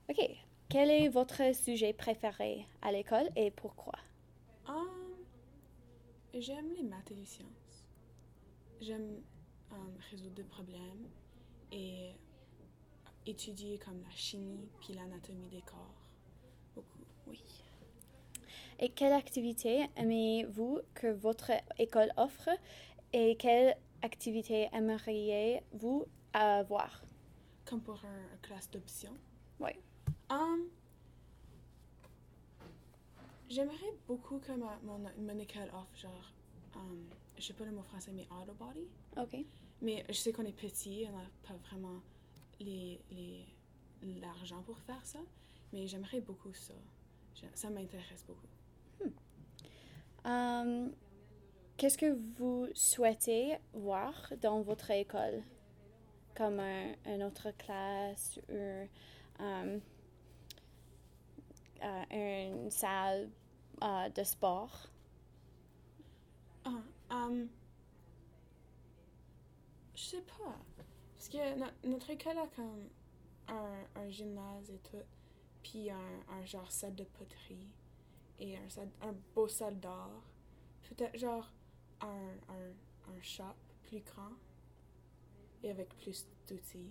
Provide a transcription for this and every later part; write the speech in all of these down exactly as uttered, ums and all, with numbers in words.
OK. Quel est votre sujet préféré à l'école et pourquoi? Um, J'aime les maths et les sciences. J'aime um, résoudre des problèmes et étudier comme la chimie puis l'anatomie des corps. Beaucoup, oui. Et quelle activité aimez-vous que votre école offre et quelle activité aimeriez-vous avoir? Comme pour un, un classe d'option. Oui. Um, J'aimerais beaucoup que ma, mon, mon école offre, genre, um, je sais pas le mot français, mais auto body. OK. Mais je sais qu'on est petit, on n'a pas vraiment les, les, l'argent pour faire ça, mais j'aimerais beaucoup ça. Ça m'intéresse beaucoup. Um, qu'est-ce que vous souhaitez voir dans votre école? Comme un, une autre classe ou um, uh, une salle uh, de sport? Ah, um, je sais pas. Parce que no- notre école a comme un, un gymnase et tout, puis un, un genre salle de poterie et un, salle- un beau salle d'art. Peut-être genre un, un, un shop plus grand et avec plus d'outils.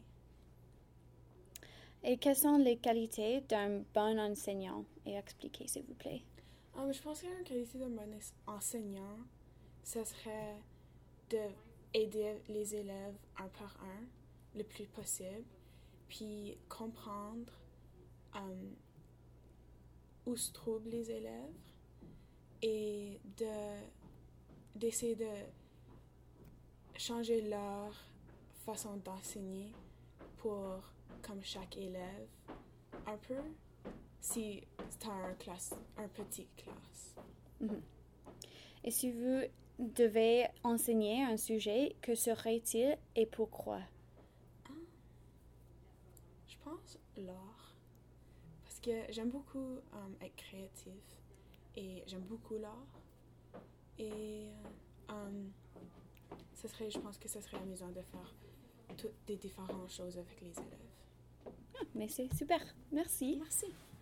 Et quelles sont les qualités d'un bon enseignant? Et expliquez, s'il vous plaît. Um, je pense qu'une qualité d'un bon enseignant, ce serait d'aider les élèves un par un le plus possible, puis comprendre um, où se trouvent les élèves et de, d'essayer de changer leur façon d'enseigner pour comme chaque élève un peu si c'est un classe un petit classe. Mhm. Et si vous devez enseigner un sujet, que serait-il et pourquoi? Ah, je pense l'art parce que j'aime beaucoup um, être créatif et j'aime beaucoup l'art et um, ce serait je pense que ce serait amusant de faire toutes des différentes choses avec les élèves. Ah, mais c'est super. Merci. Merci.